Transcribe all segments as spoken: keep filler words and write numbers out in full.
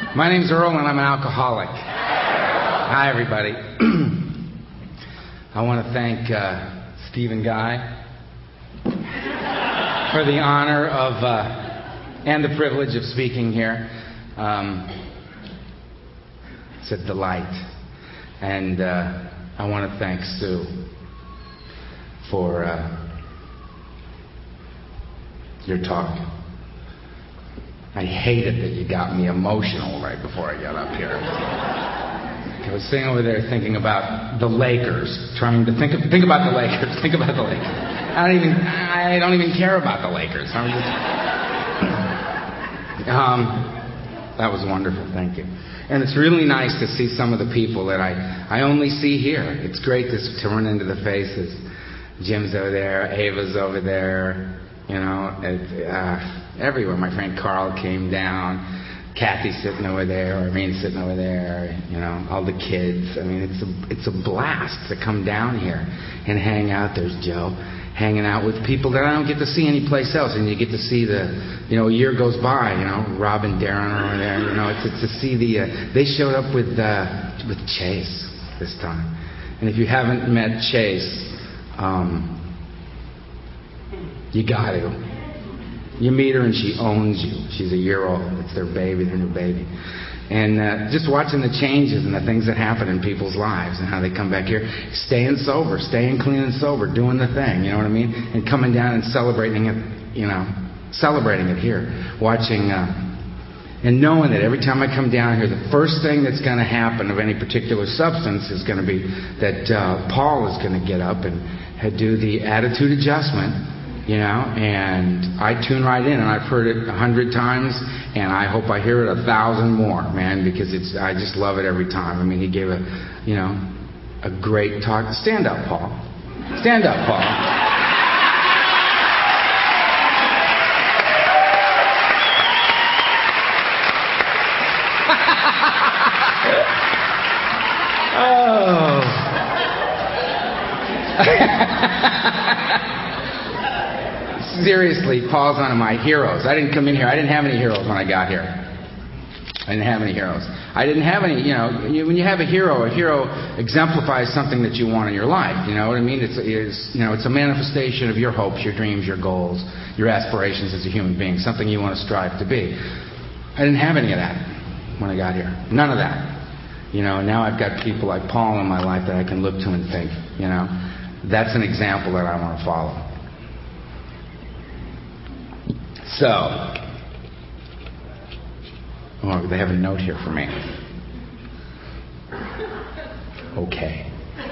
My name's Earl, and I'm an alcoholic. Hi, everybody. I want to thank uh, Steve and Guy for the honor of uh, and the privilege of speaking here. Um, it's a delight. And uh, I want to thank Sue for uh, your talk. I hated that you got me emotional right before I got up here. I was sitting over there thinking about the Lakers, trying to think of, think about the Lakers, think about the Lakers. I don't even I don't even care about the Lakers. I'm just, um, that was wonderful, thank you. And it's really nice to see some of the people that I, I only see here. It's great to, to run into the faces. Jim's over there, Ava's over there, you know, it, uh, everywhere. My friend Carl came down, Kathy's sitting over there, Arlene's sitting over there, you know, all the kids. I mean, it's a, it's a blast to come down here and hang out. There's Joe, hanging out with people that I don't get to see anyplace else. And you get to see the, you know, a year goes by, you know, Rob and Darren are over there, you know, it's, it's to see the, uh, they showed up with, uh, with Chase this time. And if you haven't met Chase, um, you got to. You meet her and she owns you. She's a year old. It's their baby, their new baby. And uh, just watching the changes and the things that happen in people's lives and how they come back here, staying sober, staying clean and sober, doing the thing, you know what I mean? And coming down and celebrating it, you know, celebrating it here. Watching, uh, and knowing that every time I come down here, the first thing that's going to happen of any particular substance is going to be that uh, Paul is going to get up and do the attitude adjustment. You know, and I tune right in, and I've heard it a hundred times, and I hope I hear it a thousand more, man, because it's I just love it every time. I mean, he gave a, you know, a great talk. Stand up, Paul. Stand up, Paul. Oh. Seriously, Paul's one of my heroes. I didn't come in here. I didn't have any heroes when I got here. I didn't have any heroes. I didn't have any, you know, you, when you have a hero, a hero exemplifies something that you want in your life. You know what I mean? It's, it's, you know, it's a manifestation of your hopes, your dreams, your goals, your aspirations as a human being, something you want to strive to be. I didn't have any of that when I got here. None of that. You know, now I've got people like Paul in my life that I can look to and think, you know, that's an example that I want to follow. So, oh, they have a note here for me. Okay.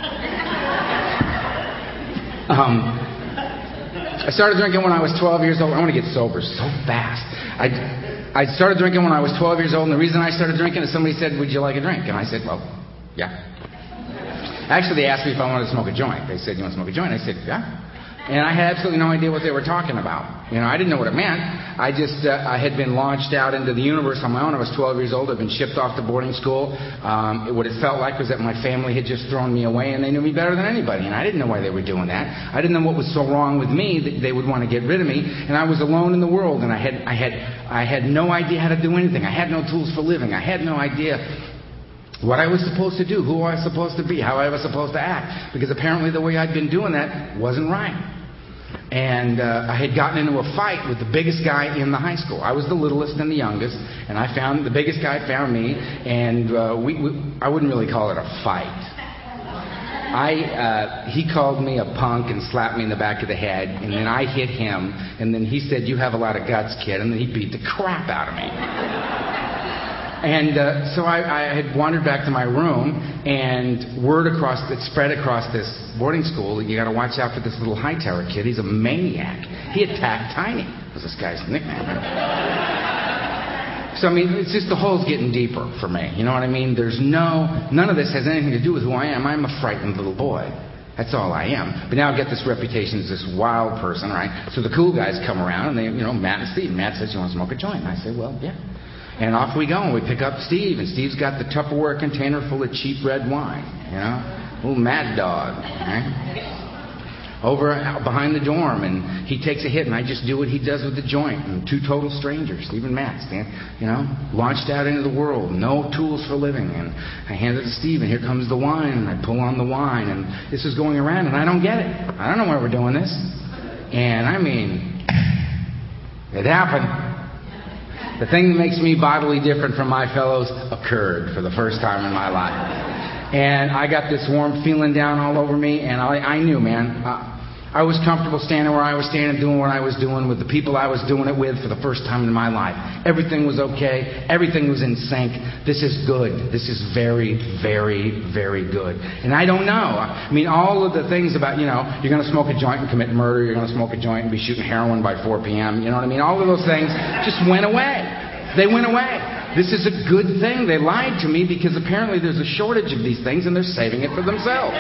Um, I started drinking when I was twelve years old. I want to get sober so fast. I, I started drinking when I was twelve years old, and the reason I started drinking is somebody said, "Would you like a drink?" And I said, "Well, yeah." Actually, they asked me if I wanted to smoke a joint. They said, "You want to smoke a joint?" I said, "Yeah." And I had absolutely no idea what they were talking about. You know, I didn't know what it meant. I just, uh, I had been launched out into the universe on my own. I was twelve years old. I'd been shipped off to boarding school. Um, it, what it felt like was that my family had just thrown me away, and they knew me better than anybody. And I didn't know why they were doing that. I didn't know what was so wrong with me that they would want to get rid of me. And I was alone in the world, and I had, I had, I had no idea how to do anything. I had no tools for living. I had no idea what I was supposed to do, who I was supposed to be, how I was supposed to act. Because apparently the way I'd been doing that wasn't right. And uh, I had gotten into a fight with the biggest guy in the high school. I was the littlest and the youngest, and I found the biggest guy found me, and uh, we, we I wouldn't really call it a fight. I uh, he called me a punk and slapped me in the back of the head, and then I hit him, and then he said, "You have a lot of guts, kid," and then he beat the crap out of me. And uh, so I, I had wandered back to my room, and word across it spread across this boarding school. You got to watch out for this little Hightower kid. He's a maniac. He attacked Tiny. Was this guy's nickname? So I mean, it's just the hole's getting deeper for me. You know what I mean? There's no none of this has anything to do with who I am. I'm a frightened little boy. That's all I am. But now I get this reputation as this wild person, right? So the cool guys come around, and they, you know, Matt and Steve. Matt says, "You want to smoke a joint?" And I say, "Well, yeah." And off we go, and we pick up Steve, and Steve's got the Tupperware container full of cheap red wine, you know, little Mad Dog. Right? over behind the dorm, and he takes a hit, and I just do what he does with the joint. And two total strangers, Steve and Matt, stand, you know, launched out into the world, no tools for living. And I hand it to Steve, and here comes the wine, and I pull on the wine, and this is going around, and I don't get it. I don't know why we're doing this. And I mean, it happened. The thing that makes me bodily different from my fellows occurred for the first time in my life. And I got this warm feeling down all over me, and I, I knew, man, uh, I was comfortable standing where I was standing, doing what I was doing with the people I was doing it with for the first time in my life. Everything was okay. Everything was in sync. This is good. This is very, very, very good. And I don't know. I mean, all of the things about, you know, you're going to smoke a joint and commit murder. You're going to smoke a joint and be shooting heroin by four p.m. You know what I mean? All of those things just went away. They went away. This is a good thing. They lied to me because apparently there's a shortage of these things and they're saving it for themselves.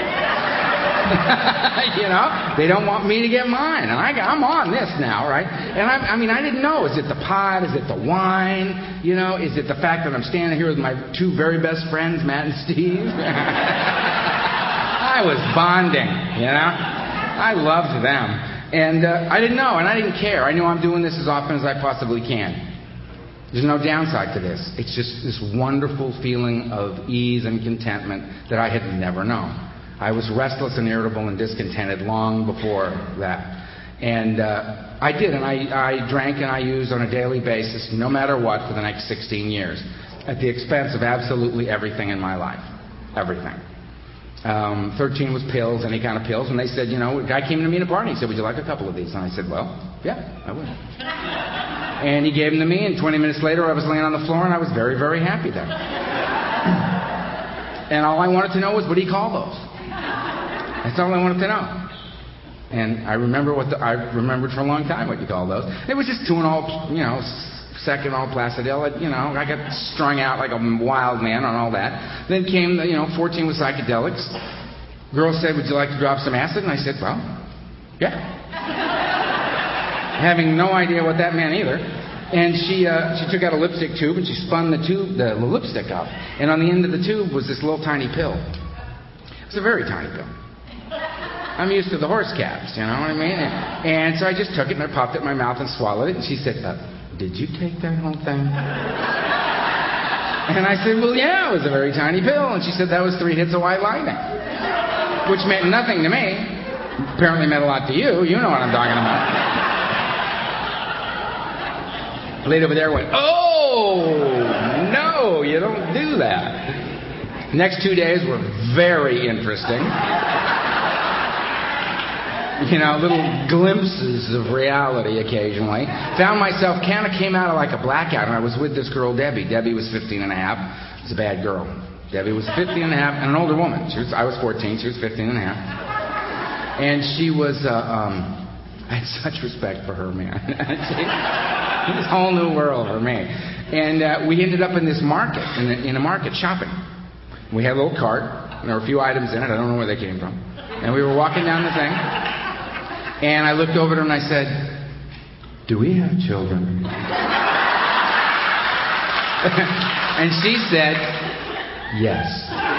You know, they don't want me to get mine, and I, I'm on this now, right? And I, I mean, I didn't know. Is it the pot? Is it the wine? You know, is it the fact that I'm standing here with my two very best friends, Matt and Steve? I was bonding, you know. I loved them, and uh, I didn't know, and I didn't care. I knew I'm doing this as often as I possibly can. There's no downside to this. It's just this wonderful feeling of ease and contentment that I had never known. I was restless and irritable and discontented long before that. And uh, I did, and I, I drank and I used on a daily basis, no matter what, for the next sixteen years, at the expense of absolutely everything in my life. Everything. Um, thirteen was pills, any kind of pills, and they said, you know, a guy came to me in a bar and he said, would you like a couple of these? And I said, well, yeah, I would. And he gave them to me, and twenty minutes later I was laying on the floor, and I was very, very happy then. And all I wanted to know was, what do you call those? That's all I wanted to know. And I remember what the, I remembered for a long time what you call those. It was just Tuinal, you know, second all Placidel. You know, I got strung out like a wild man on all that. Then came, the, you know, fourteen with psychedelics. Girl said, would you like to drop some acid? And I said, well, yeah. Having no idea what that meant either. And she uh, she took out a lipstick tube and she spun the tube, the, the lipstick up. And on the end of the tube was this little tiny pill. It was a very tiny pill. I'm used to the horse caps, you know what I mean? And, and so I just took it and I popped it in my mouth and swallowed it. And she said, uh, did you take that whole thing? And I said, well, yeah, it was a very tiny pill. And she said, that was three hits of White Lightning. Which meant nothing to me. Apparently meant a lot to you. You know what I'm talking about. The lady over there went, oh, no, you don't do that. Next two days were very interesting. You know, little glimpses of reality occasionally. Found myself, kind of came out of like a blackout, and I was with this girl, Debbie. Debbie was fifteen and a half. She was a bad girl. Debbie was fifteen and a half, and an older woman. She was, I was fourteen. She was fifteen and a half. And she was, uh, um, I had such respect for her, man. She, this whole new world for me. And uh, we ended up in this market, in a, in a market shopping. We had a little cart, and there were a few items in it. I don't know where they came from. And we were walking down the thing. And I looked over at her and I said, do we have children? And she said, yes.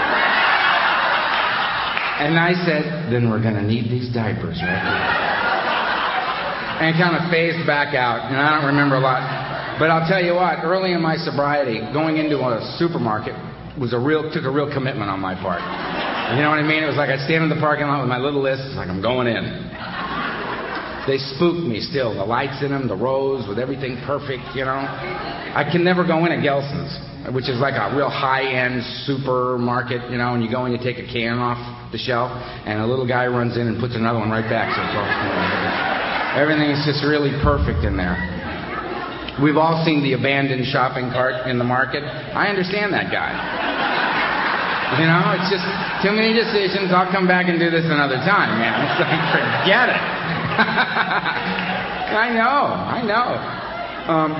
And I said, then we're going to need these diapers right here. And kind of phased back out. And I don't remember a lot. But I'll tell you what, early in my sobriety, going into a supermarket was a real, took a real commitment on my part. You know what I mean? It was like I'd stand in the parking lot with my little list. It's like, I'm going in. They spooked me still. The lights in them, the rows with everything perfect, you know. I can never go in at Gelson's, which is like a real high-end supermarket, you know, and you go and you take a can off the shelf, and a little guy runs in and puts another one right back. So everything is just really perfect in there. We've all seen the abandoned shopping cart in the market. I understand that guy. You know, it's just too many decisions. I'll come back and do this another time, man. It's like, forget it. I know, I know. Um,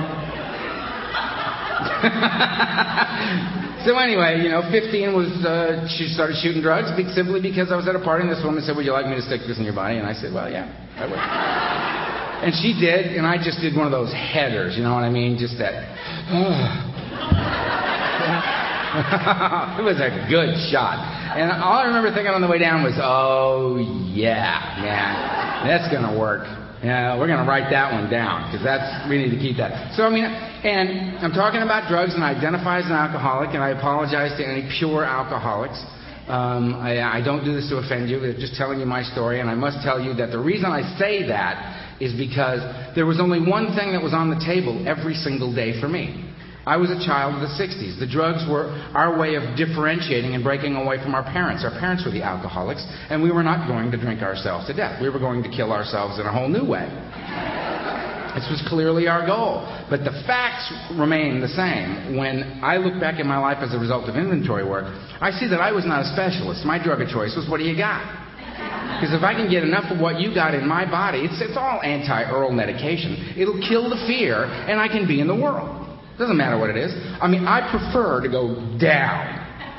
so anyway, you know, fifteen was, uh, she started shooting drugs be- simply because I was at a party and this woman said, would you like me to stick this in your body? And I said, well, yeah, I would. And she did, and I just did one of those headers, you know what I mean? Just that, uh, It was a good shot. And all I remember thinking on the way down was, oh, yeah, man, that's going to work. Yeah, we're going to write that one down because that's we need to keep that. So, I mean, and I'm talking about drugs, and I identify as an alcoholic, and I apologize to any pure alcoholics. Um, I, I don't do this to offend you. I'm just telling you my story, and I must tell you that the reason I say that is because there was only one thing that was on the table every single day for me. I was a child of the sixties. The drugs were our way of differentiating and breaking away from our parents. Our parents were the alcoholics, and we were not going to drink ourselves to death. We were going to kill ourselves in a whole new way. This was clearly our goal. But the facts remain the same. When I look back at my life as a result of inventory work, I see that I was not a specialist. My drug of choice was, what do you got? Because if I can get enough of what you got in my body, it's, it's all anti-oral medication. It'll kill the fear, and I can be in the world. Doesn't matter what it is. I mean, I prefer to go down.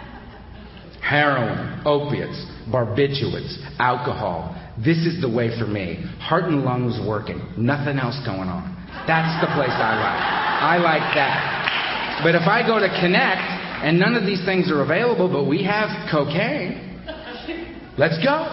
Heroin, opiates, barbiturates, alcohol. This is the way for me. Heart and lungs working. Nothing else going on. That's the place I like. I like that. But if I go to Connect and none of these things are available, but we have cocaine, let's go.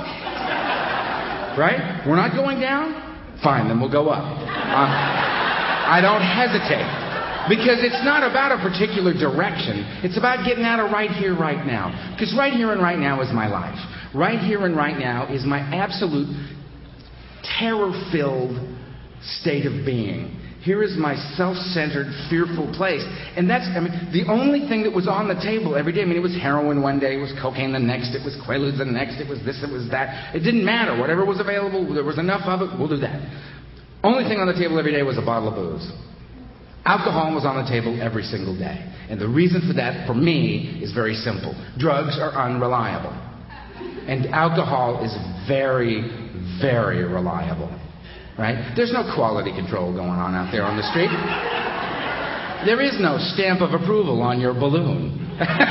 Right? We're not going down? Fine, then we'll go up. Um, I don't hesitate. Because it's not about a particular direction. It's about getting out of right here, right now. Because right here and right now is my life. Right here and right now is my absolute terror-filled state of being. Here is my self-centered, fearful place. And that's, I mean, the only thing that was on the table every day. I mean, it was heroin one day, it was cocaine the next, it was Quaaludes the next, it was this, it was that. It didn't matter. Whatever was available, there was enough of it, we'll do that. Only thing on the table every day was a bottle of booze. Alcohol was on the table every single day. And the reason for that, for me, is very simple. Drugs are unreliable. And alcohol is very, very reliable. Right? There's no quality control going on out there on the street. There is no stamp of approval on your balloon.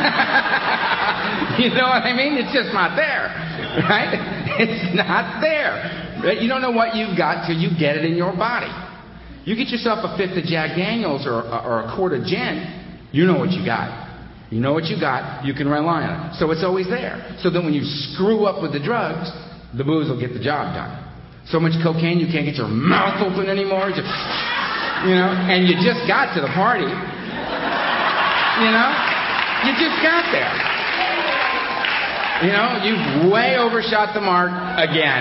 You know what I mean? It's just not there. Right? It's not there. Right? You don't know what you've got till you get it in your body. You get yourself a fifth of Jack Daniels or, or a quart of gin, you know what you got. You know what you got, you can rely on it. So it's always there. So that when you screw up with the drugs, the booze will get the job done. So much cocaine, you can't get your mouth open anymore. Just, you know, and you just got to the party. You know? You just got there. You know, you've way overshot the mark again.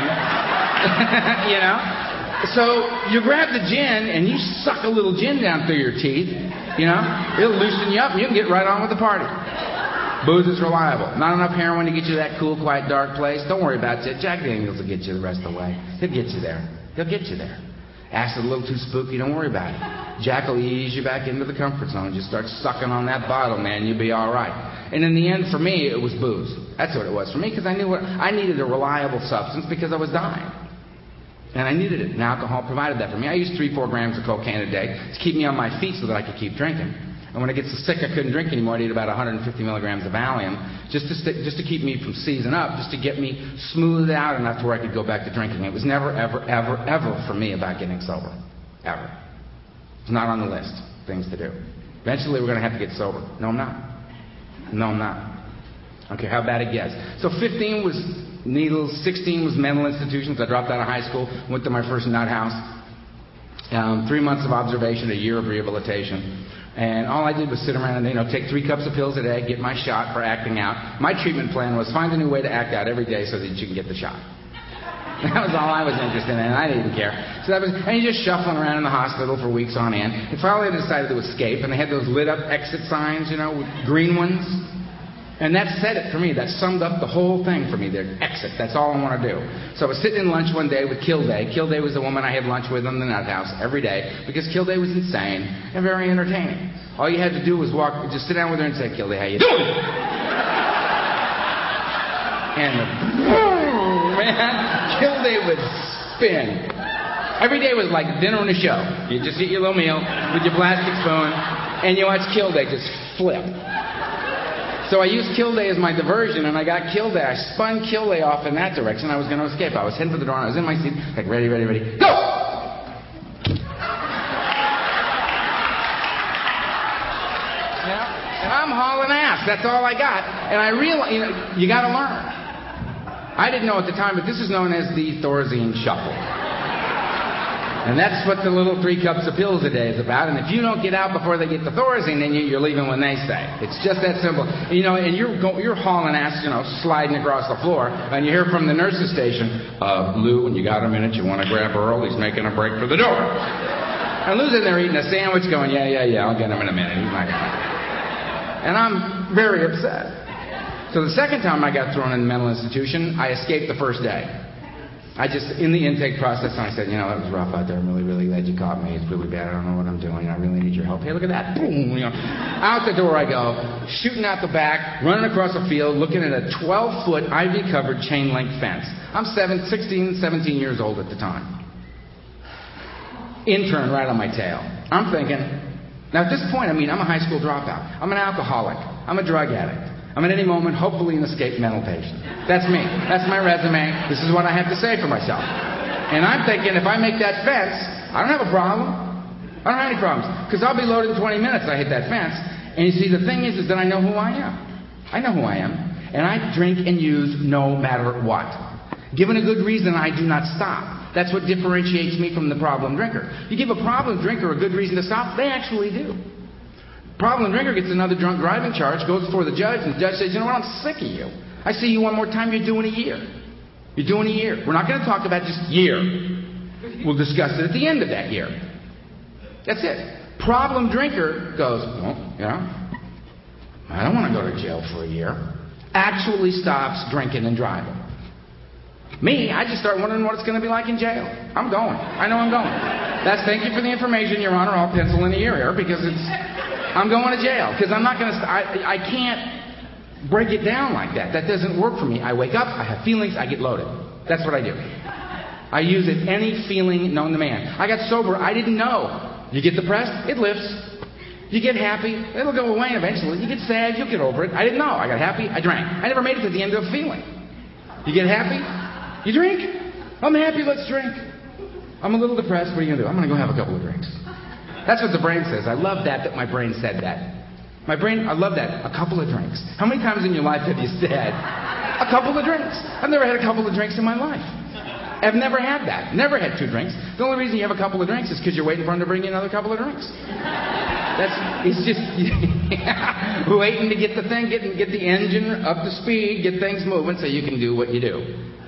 You know? So you grab the gin and you suck a little gin down through your teeth. You know, it'll loosen you up and you can get right on with the party. Booze is reliable. Not enough heroin to get you to that cool, quiet, dark place. Don't worry about it. Jack Daniels will get you the rest of the way. He'll get you there. He'll get you there. Acid a little too spooky. Don't worry about it. Jack will ease you back into the comfort zone. Just start sucking on that bottle, man. You'll be all right. And in the end, for me, it was booze. That's what it was for me, because I knew what I needed a reliable substance because I was dying. And I needed it, and alcohol provided that for me. I used three, four grams of cocaine a day to keep me on my feet so that I could keep drinking. And when I get so sick I couldn't drink anymore, I'd eat about one hundred fifty milligrams of Valium just to stick, just to keep me from seizing up, just to get me smoothed out enough to where I could go back to drinking. It was never, ever, ever, ever for me about getting sober. Ever. It's not on the list. Things to do. Eventually we're going to have to get sober. No, I'm not. No, I'm not. Okay, how bad it gets. So fifteen was needles, sixteen was mental institutions. I dropped out of high school, went to my first nut house. Um, three months of observation, a year of rehabilitation. And all I did was sit around and, you know, take three cups of pills a day, get my shot for acting out. My treatment plan was find a new way to act out every day so that you can get the shot. That was all I was interested in, and I didn't care. So that was, and you just shuffling around in the hospital for weeks on end. And finally I decided to escape, and they had those lit up exit signs, you know, with green ones. And that said it for me. That summed up the whole thing for me. There, exit. That's all I want to do. So I was sitting in lunch one day with Kilday. Kilday was the woman I had lunch with in the nut house every day because Kilday was insane and very entertaining. All you had to do was walk, just sit down with her and say, Kilday, how you doing? And the, oh, man, Kilday would spin. Every day was like dinner and a show. You just eat your little meal with your plastic spoon, and you watch Kilday just flip. So I used Kilday as my diversion, and I got Kilday. I spun Kilday off in that direction. I was going to escape. I was heading for the door, and I was in my seat, like, ready, ready, ready, go! Yeah. And I'm hauling ass. That's all I got. And I realized, you know, you got to learn. I didn't know at the time, but this is known as the Thorazine shuffle. And that's what the little three cups of pills a day is about. And if you don't get out before they get the Thorazine, then you're leaving when they say. It's just that simple. You know, and you're go, you're hauling ass, you know, sliding across the floor, and you hear from the nurse's station, uh, Lou, when you got a minute, you want to grab Earl? He's making a break for the door. And Lou's in there eating a sandwich going, yeah, yeah, yeah, I'll get him in a minute. He's not gonna. And I'm very upset. So the second time I got thrown in a mental institution, I escaped the first day. I just, in the intake process, I said, you know, that was rough out there. I'm really, really glad you caught me. It's really bad. I don't know what I'm doing. I really need your help. Hey, look at that. Boom. You know, out the door I go, shooting out the back, running across a field, looking at a twelve-foot ivy-covered chain-link fence. I'm seven, sixteen, seventeen years old at the time. Intern right on my tail. I'm thinking, now at this point, I mean, I'm a high school dropout. I'm an alcoholic. I'm a drug addict. I'm at any moment, hopefully, an escaped mental patient. That's me. That's my resume. This is what I have to say for myself. And I'm thinking, if I make that fence, I don't have a problem. I don't have any problems. Because I'll be loaded in twenty minutes. I hit that fence. And you see, the thing is, is that I know who I am. I know who I am. And I drink and use no matter what. Given a good reason, I do not stop. That's what differentiates me from the problem drinker. You give a problem drinker a good reason to stop, they actually do. Problem drinker gets another drunk driving charge, goes before the judge, and the judge says, you know what, I'm sick of you. I see you one more time, you're doing a year. You're doing a year. We're not going to talk about just year. We'll discuss it at the end of that year. That's it. Problem drinker goes, well, you know, I don't want to go to jail for a year. Actually stops drinking and driving. Me, I just start wondering what it's going to be like in jail. I'm going. I know I'm going. That's thank you for the information, Your Honor. I'll pencil in a year here because it's... I'm going to jail because I'm not going to. St- I, I can't break it down like that. That doesn't work for me. I wake up, I have feelings, I get loaded. That's what I do. I use it any feeling known to man. I got sober. I didn't know. You get depressed, it lifts. You get happy, it'll go away eventually. You get sad, you'll get over it. I didn't know. I got happy, I drank. I never made it to the end of a feeling. You get happy, you drink. I'm happy, let's drink. I'm a little depressed. What are you going to do? I'm going to go have a couple of drinks. That's what the brain says. I love that, that my brain said that. My brain, I love that. A couple of drinks. How many times in your life have you said, a couple of drinks? I've never had a couple of drinks in my life. I've never had that. Never had two drinks. The only reason you have a couple of drinks is because you're waiting for him to bring you another couple of drinks. That's, it's just, yeah, waiting to get the thing, get, get the engine up to speed, get things moving so you can do what you do.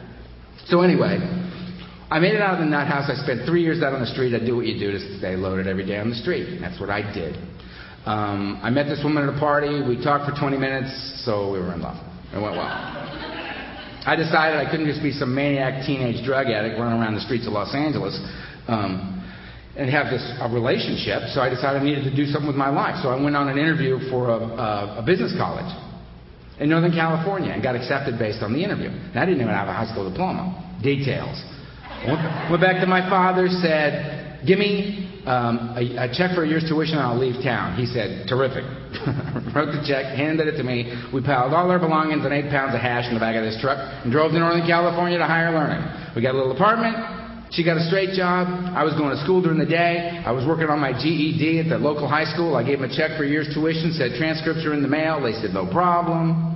So anyway, I made it out of the nut house. I spent three years out on the street. I do what you do to stay loaded every day on the street. And that's what I did. Um, I met this woman at a party. We talked for twenty minutes, so we were in love. It went well. I decided I couldn't just be some maniac teenage drug addict running around the streets of Los Angeles um, and have this a relationship. So I decided I needed to do something with my life. So I went on an interview for a, a, a business college in Northern California and got accepted based on the interview. And I didn't even have a high school diploma. Details. Went, went back to my father, said, give me um, a, a check for a year's tuition and I'll leave town. He said, terrific. Wrote the check, handed it to me. We piled all our belongings and eight pounds of hash in the back of this truck and drove to Northern California to higher learning. We got a little apartment. She got a straight job. I was going to school during the day. I was working on my G E D at the local high school. I gave them a check for a year's tuition, said transcripts are in the mail. They said, no problem.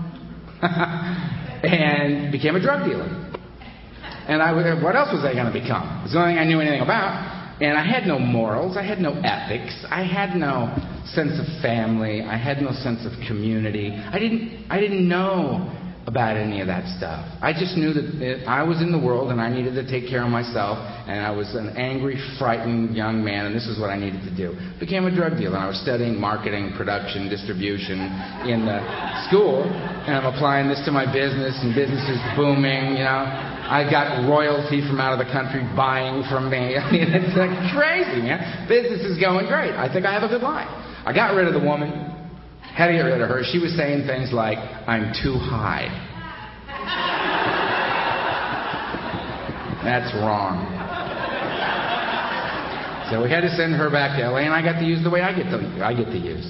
And became a drug dealer. And I, what else was I going to become? It was the only thing I knew anything about. And I had no morals. I had no ethics. I had no sense of family. I had no sense of community. I didn't, I didn't know about any of that stuff. I just knew that it, I was in the world and I needed to take care of myself. And I was an angry, frightened young man, and this is what I needed to do. Became a drug dealer. And I was studying marketing, production, distribution in the school. And I'm applying this to my business, and business is booming, you know. I got royalty from out of the country buying from me. I mean, it's like crazy, man. Business is going great. I think I have a good life. I got rid of the woman. Had to get rid of her. She was saying things like, I'm too high. That's wrong. So we had to send her back to L A, and I got to use the way I get to, I get to use.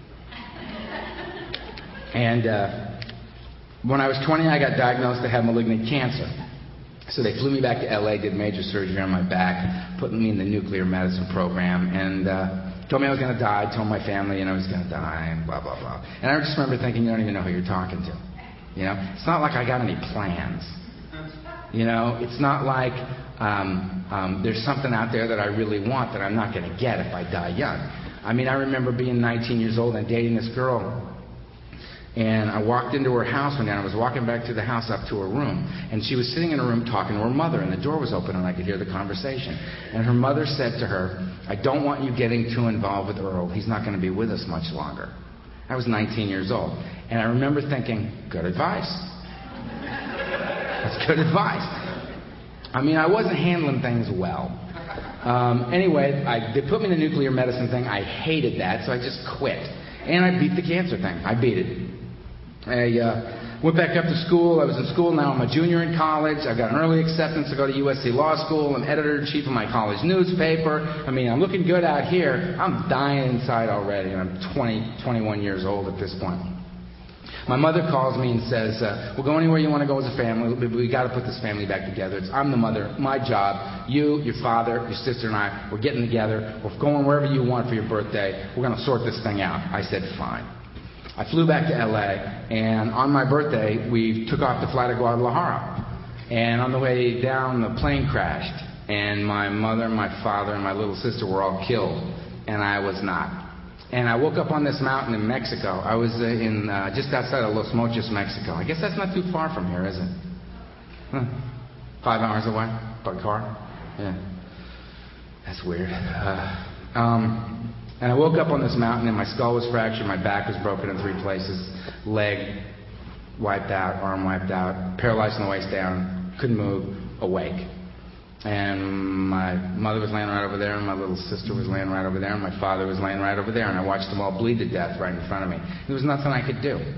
And uh, when I was twenty, I got diagnosed to have malignant cancer. So they flew me back to L A, did major surgery on my back, put me in the nuclear medicine program, and uh, told me I was going to die, told my family, you know, I was going to die, and blah, blah, blah. And I just remember thinking, you don't even know who you're talking to. You know, it's not like I got any plans. You know, it's not like um, um, there's something out there that I really want that I'm not going to get if I die young. I mean, I remember being nineteen years old and dating this girl. And I walked into her house one day, and I was walking back to the house up to her room. And she was sitting in her room talking to her mother, and the door was open, and I could hear the conversation. And her mother said to her, I don't want you getting too involved with Earl. He's not going to be with us much longer. I was nineteen years old. And I remember thinking, good advice. That's good advice. I mean, I wasn't handling things well. Um, anyway, I, they put me in the nuclear medicine thing. I hated that, so I just quit. And I beat the cancer thing. I beat it. I uh, went back up to school. I was in school. Now I'm a junior in college. I got an early acceptance to go to U S C Law School. I'm editor-in-chief of my college newspaper. I mean, I'm looking good out here. I'm dying inside already, and I'm twenty, twenty-one years old at this point. My mother calls me and says, uh, we'll go anywhere you want to go as a family. We've we got to put this family back together. It's, I'm the mother. My job. You, your father, your sister, and I, we're getting together. We're going wherever you want for your birthday. We're going to sort this thing out. I said, fine. I flew back to L A, and on my birthday, we took off to fly to Guadalajara. And on the way down, the plane crashed, and my mother, my father, and my little sister were all killed, and I was not. And I woke up on this mountain in Mexico. I was uh, in uh, just outside of Los Mochis, Mexico. I guess that's not too far from here, is it? Huh. Five hours away by car? Yeah. That's weird. Uh, um... And I woke up on this mountain, and my skull was fractured, my back was broken in three places, leg wiped out, arm wiped out, paralyzed from the waist down, couldn't move, awake. And my mother was laying right over there, and my little sister was laying right over there, and my father was laying right over there, and I watched them all bleed to death right in front of me. There was nothing I could do.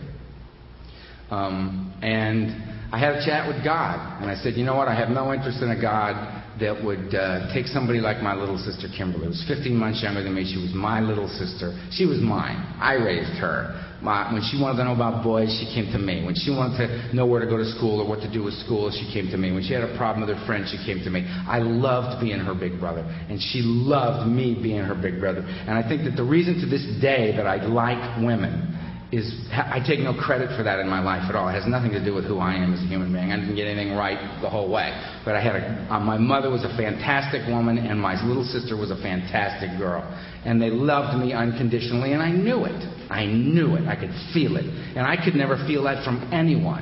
Um, and I had a chat with God, and I said, you know what, I have no interest in a God that would uh, take somebody like my little sister Kimberly, who was fifteen months younger than me. She was my little sister. She was mine. I raised her. My, when she wanted to know about boys, she came to me. When she wanted to know where to go to school or what to do with school, she came to me. When she had a problem with her friends, she came to me. I loved being her big brother, and she loved me being her big brother. And I think that the reason to this day that I like women is I take no credit for that in my life at all. It has nothing to do with who I am as a human being. I didn't get anything right the whole way. But I had a, uh, my mother was a fantastic woman, and my little sister was a fantastic girl. And they loved me unconditionally, and I knew it. I knew it. I could feel it. And I could never feel that from anyone.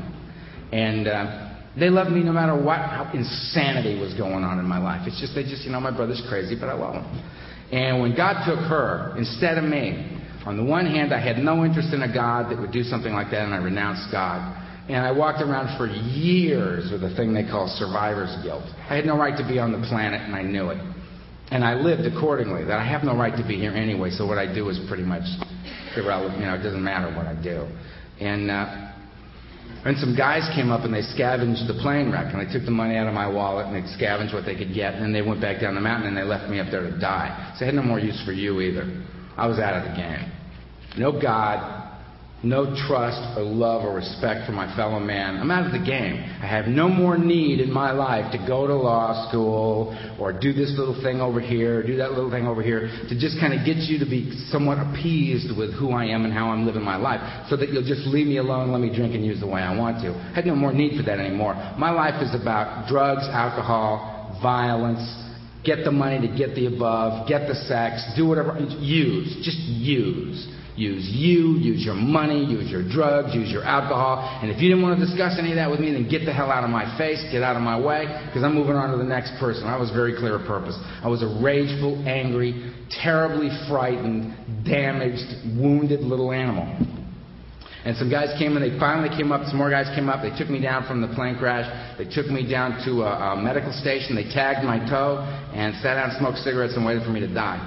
And uh, they loved me no matter what how insanity was going on in my life. It's just, they just, you know, my brother's crazy, but I love him. And when God took her instead of me, on the one hand, I had no interest in a God that would do something like that, and I renounced God. And I walked around for years with a thing they call survivor's guilt. I had no right to be on the planet, and I knew it. And I lived accordingly, that I have no right to be here anyway, so what I do is pretty much irrelevant. You know, it doesn't matter what I do. And uh, and some guys came up, and they scavenged the plane wreck, and they took the money out of my wallet, and they scavenged what they could get, and then they went back down the mountain, and they left me up there to die. So I had no more use for you either. I was out of the game. No God, no trust or love or respect for my fellow man. I'm out of the game. I have no more need in my life to go to law school or do this little thing over here or do that little thing over here to just kind of get you to be somewhat appeased with who I am and how I'm living my life so that you'll just leave me alone, let me drink and use the way I want to. I had no more need for that anymore. My life is about drugs, alcohol, violence, get the money to get the above, get the sex, do whatever, use, just use. Use you, use your money, use your drugs, use your alcohol. And if you didn't want to discuss any of that with me, then get the hell out of my face, get out of my way, because I'm moving on to the next person. I was very clear of purpose. I was a rageful, angry, terribly frightened, damaged, wounded little animal. And some guys came and they finally came up, some more guys came up, they took me down from the plane crash, they took me down to a, a medical station, they tagged my toe, and sat down and smoked cigarettes and waited for me to die.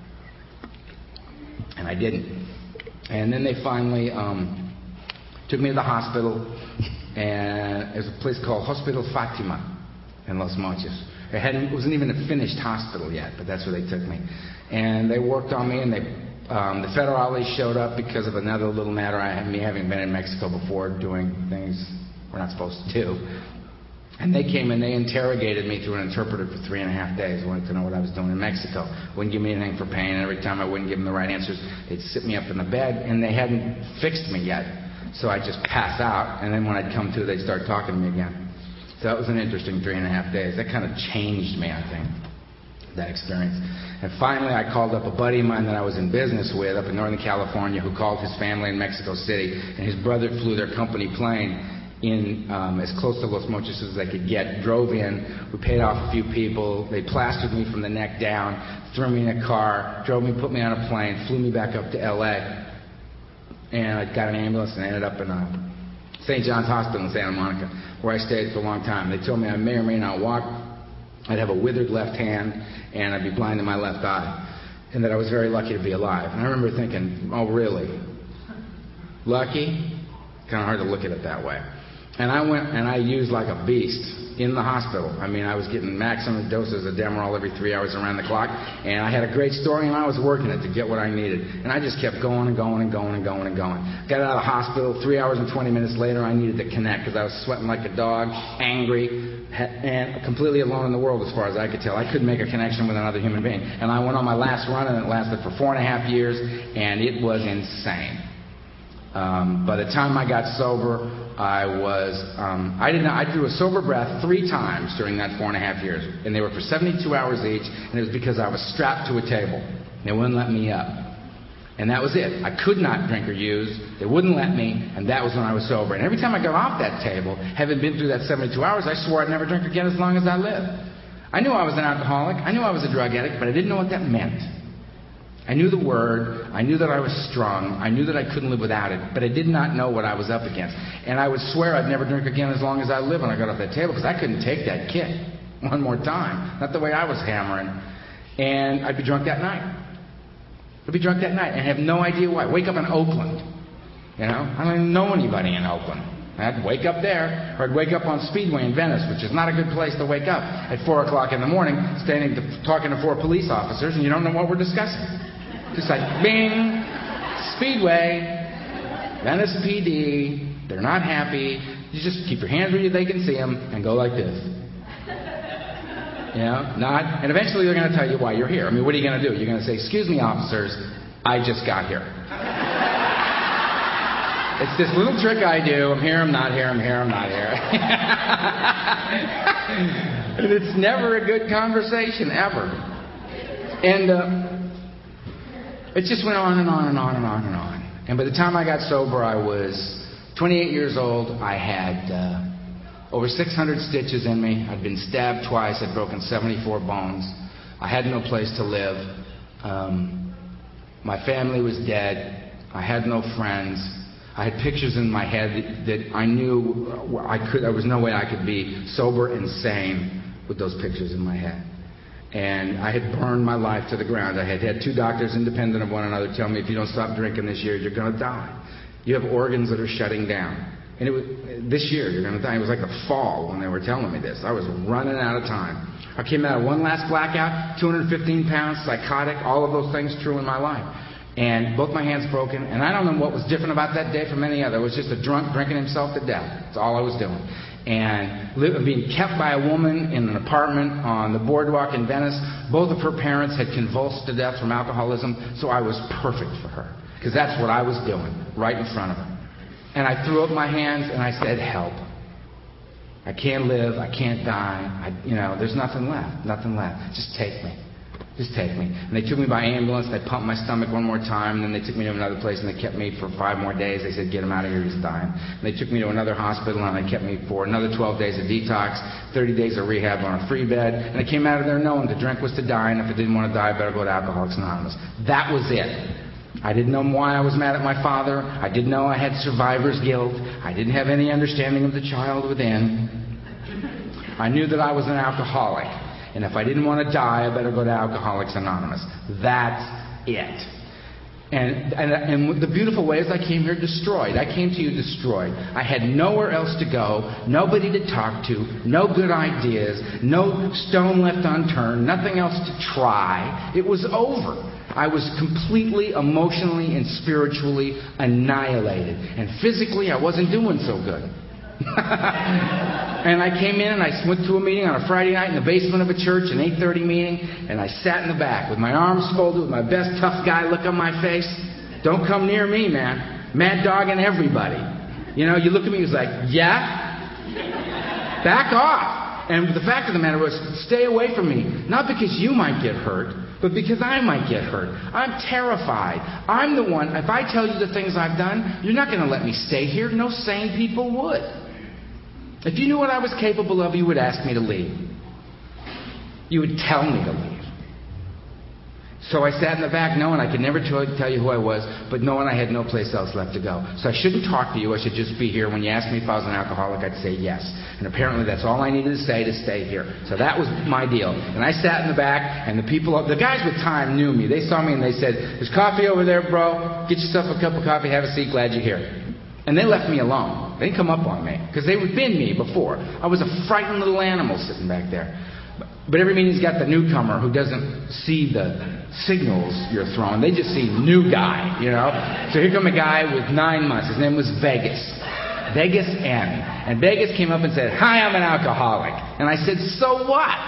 And I didn't. And then they finally um, took me to the hospital, and there's a place called Hospital Fatima in Los Mochis. It, hadn't, it wasn't even a finished hospital yet, but that's where they took me. And they worked on me, and they, um, the federales showed up because of another little matter. I had me having been in Mexico before doing things we're not supposed to do. And they came and they interrogated me through an interpreter for three and a half days, wanted to know what I was doing in Mexico. Wouldn't give me anything for pain, and every time I wouldn't give them the right answers, they'd sit me up in the bed, and they hadn't fixed me yet. So I'd just pass out, and then when I'd come to, they'd start talking to me again. So that was an interesting three and a half days. That kind of changed me, I think, that experience. And finally, I called up a buddy of mine that I was in business with up in Northern California, who called his family in Mexico City, and his brother flew their company plane in um, as close to Los Mochis as I could get, drove in, we paid off a few people, they plastered me from the neck down, threw me in a car, drove me, put me on a plane, flew me back up to L A, and I got an ambulance and I ended up in a Saint John's Hospital in Santa Monica, where I stayed for a long time. They told me I may or may not walk, I'd have a withered left hand, and I'd be blind in my left eye, and that I was very lucky to be alive. And I remember thinking, oh really? Lucky? Kind of hard to look at it that way. And I went and I used like a beast in the hospital. I mean, I was getting maximum doses of Demerol every three hours around the clock. And I had a great story, and I was working it to get what I needed. And I just kept going and going and going and going and going. Got out of the hospital. Three hours and twenty minutes later, I needed to connect because I was sweating like a dog, angry, and completely alone in the world as far as I could tell. I couldn't make a connection with another human being. And I went on my last run, and it lasted for four and a half years, and it was insane. Um, by the time I got sober, I was, um, I didn't, I drew a sober breath three times during that four and a half years. And they were for seventy-two hours each, and it was because I was strapped to a table. They wouldn't let me up. And that was it. I could not drink or use. They wouldn't let me, and that was when I was sober. And every time I got off that table, having been through that seventy-two hours, I swore I'd never drink again as long as I lived. I knew I was an alcoholic. I knew I was a drug addict, but I didn't know what that meant. I knew the word, I knew that I was strong, I knew that I couldn't live without it, but I did not know what I was up against. And I would swear I'd never drink again as long as I lived when I got off that table, because I couldn't take that kick one more time. Not the way I was hammering. And I'd be drunk that night. I'd be drunk that night and have no idea why. Wake up in Oakland. You know, I don't even know anybody in Oakland. I'd wake up there, or I'd wake up on Speedway in Venice, which is not a good place to wake up at four o'clock in the morning, standing to, talking to four police officers, and you don't know what we're discussing. Just like, bing, Speedway, Venice P D, they're not happy. You just keep your hands where they can see them and go like this. You know, not, and eventually they're going to tell you why you're here. I mean, what are you going to do? You're going to say, excuse me, officers, I just got here. It's this little trick I do. I'm here, I'm not here, I'm here, I'm not here. And it's never a good conversation, ever. And uh, it just went on and on and on and on and on. And by the time I got sober, I was twenty-eight years old. I had uh, over six hundred stitches in me. I'd been stabbed twice. I'd broken seventy-four bones. I had no place to live. Um, my family was dead. I had no friends. I had pictures in my head that, that I knew I could. There was no way I could be sober and sane with those pictures in my head. And I had burned my life to the ground. I had had two doctors independent of one another tell me, if you don't stop drinking this year, you're going to die. You have organs that are shutting down. And it was, this year, you're going to die. It was like the fall when they were telling me this. I was running out of time. I came out of one last blackout, two hundred fifteen pounds, psychotic, all of those things true in my life. And both my hands broken. And I don't know what was different about that day from any other. It was just a drunk drinking himself to death. That's all I was doing. And live, being kept by a woman in an apartment on the boardwalk in Venice. Both of her parents had convulsed to death from alcoholism, so I was perfect for her, because that's what I was doing right in front of her. And I threw up my hands and I said, help. I can't live, I can't die, I, you know, there's nothing left, nothing left. Just take me. Just take me. And they took me by ambulance. They pumped my stomach one more time. And then they took me to another place, and they kept me for five more days. They said, get him out of here, he's dying. And they took me to another hospital, and they kept me for another twelve days of detox, thirty days of rehab on a free bed. And I came out of there knowing to drink was to die, and if I didn't want to die, I better go to Alcoholics Anonymous. That was it. I didn't know why I was mad at my father. I didn't know I had survivor's guilt. I didn't have any understanding of the child within. I knew that I was an alcoholic. And if I didn't want to die, I better go to Alcoholics Anonymous. That's it. And, and, and the beautiful way is I came here destroyed. I came to you destroyed. I had nowhere else to go, nobody to talk to, no good ideas, no stone left unturned, nothing else to try. It was over. I was completely emotionally and spiritually annihilated. And physically, I wasn't doing so good. And I came in and I went to a meeting on a Friday night in the basement of a church, an eight thirty meeting, and I sat in the back with my arms folded, with my best tough guy look on my face. Don't come near me, man. Mad dogging everybody. You know, you look at me, he's like, yeah? Back off. And the fact of the matter was, stay away from me. Not because you might get hurt, but because I might get hurt. I'm terrified. I'm the one, if I tell you the things I've done, you're not going to let me stay here. No sane people would. If you knew what I was capable of, you would ask me to leave. You would tell me to leave. So I sat in the back knowing I could never tell you who I was, but knowing I had no place else left to go. So I shouldn't talk to you. I should just be here. When you asked me if I was an alcoholic, I'd say yes. And apparently that's all I needed to say to stay here. So that was my deal. And I sat in the back, and the people, the guys with time knew me. They saw me and they said, there's coffee over there, bro. Get yourself a cup of coffee. Have a seat. Glad you're here. And they left me alone. They didn't come up on me because they had been me before. I was a frightened little animal sitting back there. But every meeting's got the newcomer who doesn't see the signals you're throwing. They just see new guy, you know. So here come a guy with nine months. His name was Vegas. Vegas N. And Vegas came up and said, hi, I'm an alcoholic. And I said, so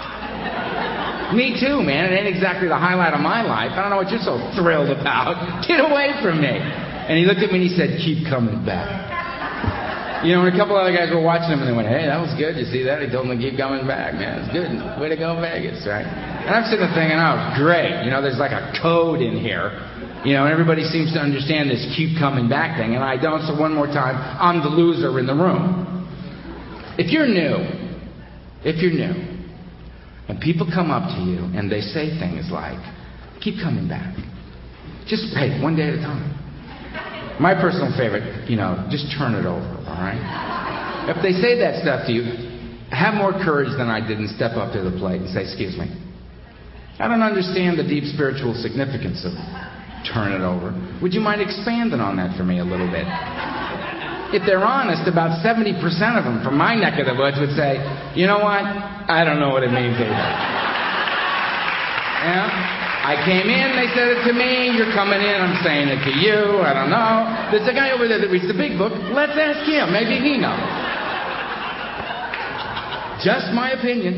what? Me too, man. It ain't exactly the highlight of my life. I don't know what you're so thrilled about. Get away from me. And he looked at me and he said, keep coming back. You know, and a couple other guys were watching him and they went, hey, that was good. You see that? He told them to keep coming back, man. It's good. Way to go, Vegas, right? And I'm sitting there thinking, oh, great. You know, there's like a code in here. You know, and everybody seems to understand this keep coming back thing. And I don't, so one more time, I'm the loser in the room. If you're new, if you're new, and people come up to you and they say things like, keep coming back. Just, hey, one day at a time. My personal favorite, you know, just turn it over, all right? If they say that stuff to you, have more courage than I did and step up to the plate and say, excuse me. I don't understand the deep spiritual significance of turn it over. Would you mind expanding on that for me a little bit? If they're honest, about seventy percent of them from my neck of the woods would say, you know what? I don't know what it means either. Yeah? I came in, they said it to me, you're coming in, I'm saying it to you, I don't know. There's a guy over there that reads the big book, let's ask him, maybe he knows. Just my opinion.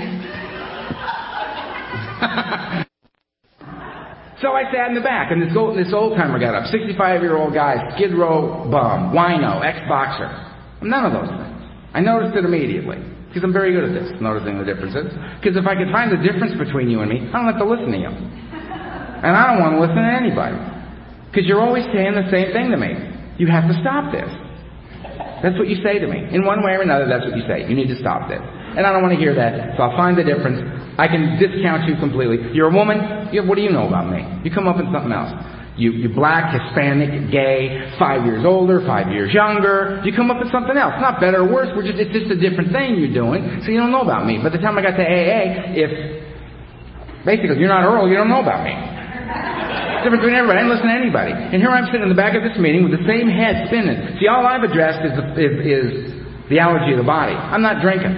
So I sat in the back, and this old, this old-timer got up, sixty-five-year-old guy, Skid Row bum, wino, ex-boxer. None of those things. I noticed it immediately, because I'm very good at this, noticing the differences. Because if I could find the difference between you and me, I don't have to listen to you. And I don't want to listen to anybody. Because you're always saying the same thing to me. You have to stop this. That's what you say to me. In one way or another, that's what you say. You need to stop this. And I don't want to hear that, so I'll find the difference. I can discount you completely. You're a woman, you, what do you know about me? You come up with something else. You, you're black, Hispanic, gay, five years older, five years younger. You come up with something else. Not better or worse, we're just, it's just a different thing you're doing, so you don't know about me. By the time I got to A A, if basically you're not Earl, you don't know about me. Difference between everybody. I didn't listen to anybody. And here I'm sitting in the back of this meeting with the same head spinning. See, all I've addressed is the, is, is the allergy of the body. I'm not drinking.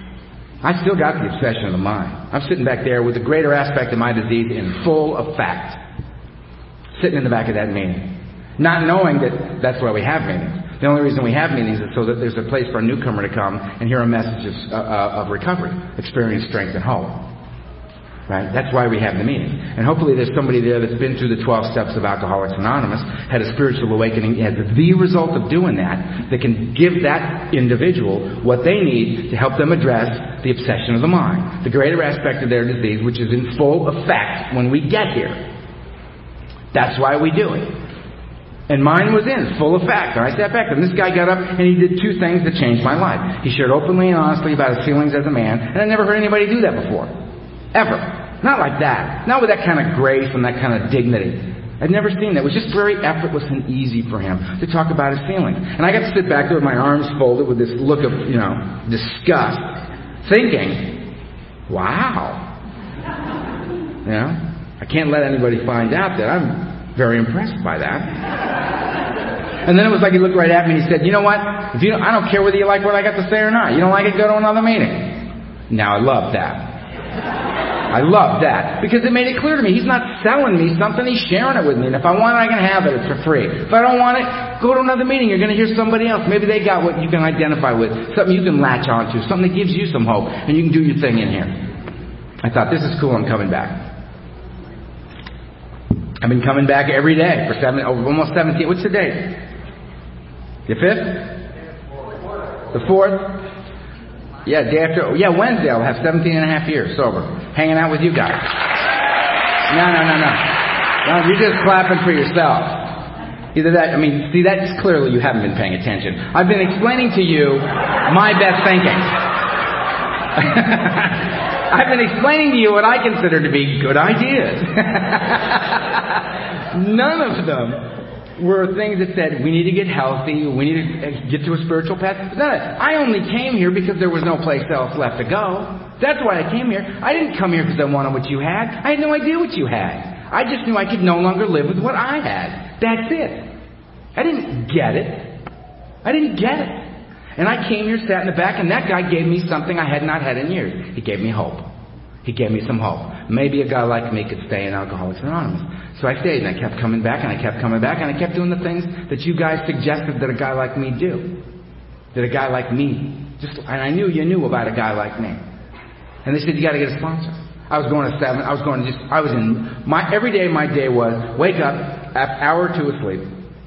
I still got the obsession of the mind. I'm sitting back there with the greater aspect of my disease in full effect. Sitting in the back of that meeting. Not knowing that that's why we have meetings. The only reason we have meetings is so that there's a place for a newcomer to come and hear a message of, uh, of recovery, experience strength and hope. Right? That's why we have the meeting. And hopefully there's somebody there that's been through the twelve steps of Alcoholics Anonymous, had a spiritual awakening as the result of doing that, that can give that individual what they need to help them address the obsession of the mind, the greater aspect of their disease, which is in full effect when we get here. That's why we do it. And mine was in full effect. And I sat back and this guy got up and he did two things that changed my life. He shared openly and honestly about his feelings as a man, and I never heard anybody do that before. Ever. Not like that. Not with that kind of grace and that kind of dignity. I'd never seen that. It was just very effortless and easy for him to talk about his feelings. And I got to sit back there with my arms folded with this look of, you know, disgust, thinking, wow. You know, I can't let anybody find out that I'm very impressed by that. And then it was like he looked right at me and he said, you know what? If you don't, I don't care whether you like what I got to say or not. You don't like it, go to another meeting. Now I love that. I love that because it made it clear to me he's not selling me something, he's sharing it with me. And if I want it, I can have it. It's for free. If I don't want it, go to another meeting. You're going to hear somebody else. Maybe they got what you can identify with, something you can latch onto, something that gives you some hope, and you can do your thing in here. I thought, this is cool, I'm coming back. I've been coming back every day for seven, oh, almost seventeen. What's the date? The fifth? The fourth? Yeah, day after. Yeah, Wednesday I'll have seventeen and a half years sober, hanging out with you guys. No, no, no, no. No, you're just clapping for yourself. Either that, I mean, see, that's clearly you haven't been paying attention. I've been explaining to you my best thinking. I've been explaining to you what I consider to be good ideas. None of them were things that said, we need to get healthy, we need to get to a spiritual path. No, I only came here because there was no place else left to go. That's why I came here. I didn't come here because I wanted what you had. I had no idea what you had. I just knew I could no longer live with what I had. That's it. I didn't get it. I didn't get it. And I came here, sat in the back, and that guy gave me something I had not had in years. He gave me hope. He gave me some hope. Maybe a guy like me could stay in Alcoholics Anonymous. So I stayed, and I kept coming back, and I kept coming back, and I kept doing the things that you guys suggested that a guy like me do. That a guy like me, just, and I knew you knew about a guy like me. And they said, you got to get a sponsor. I was going to seven. I was going to just. I was in my every day. My day was wake up, an hour or two asleep.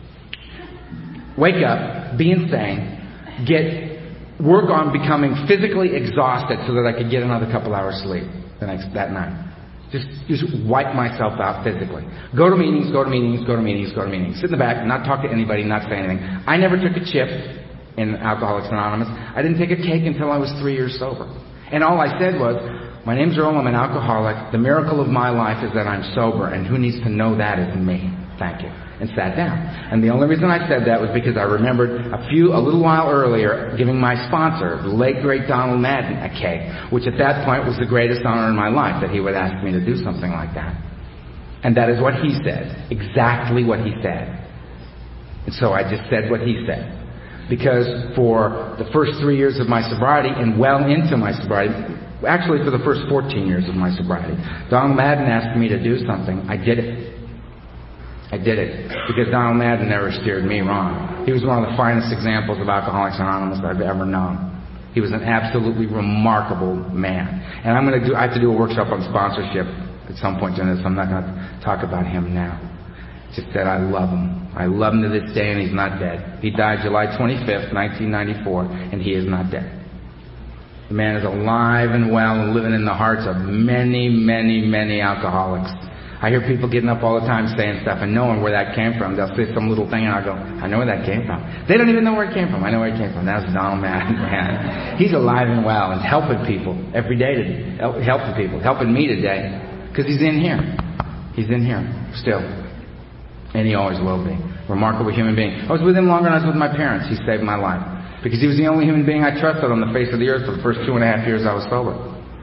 Wake up, be insane, get work on becoming physically exhausted so that I could get another couple hours sleep the next that night. Just just wipe myself out physically. Go to meetings, go to meetings, go to meetings, go to meetings. Sit in the back, not talk to anybody, not say anything. I never took a chip in Alcoholics Anonymous. I didn't take a cake until I was three years sober. And all I said was, my name's Earl, I'm an alcoholic. The miracle of my life is that I'm sober, and who needs to know that is me. Thank you. And sat down. And the only reason I said that was because I remembered a few, a little while earlier, giving my sponsor, the late great Donald Madden, a cake, which at that point was the greatest honor in my life, that he would ask me to do something like that. And that is what he said. Exactly what he said. And so I just said what he said. Because for the first three years of my sobriety, and well into my sobriety, actually for the first fourteen years of my sobriety, Donald Madden asked me to do something. I did it. I did it because Donald Madden never steered me wrong. He was one of the finest examples of Alcoholics Anonymous I've ever known. He was an absolutely remarkable man. And I'm going to do, I have to do a workshop on sponsorship at some point during this. I'm not going to talk about him now. Just that I love him. I love him to this day, and he's not dead. He died July twenty-fifth, nineteen ninety-four, and he is not dead. The man is alive and well and living in the hearts of many, many, many alcoholics. I hear people getting up all the time saying stuff and knowing where that came from. They'll say some little thing and I'll go, I know where that came from. They don't even know where it came from. I know where it came from. That's Donald Madden, man. He's alive and well and helping people every day, to helping people, helping me today. Because he's in here. He's in here still. And he always will be. Remarkable human being. I was with him longer than I was with my parents. He saved my life. Because he was the only human being I trusted on the face of the earth for the first two and a half years I was sober.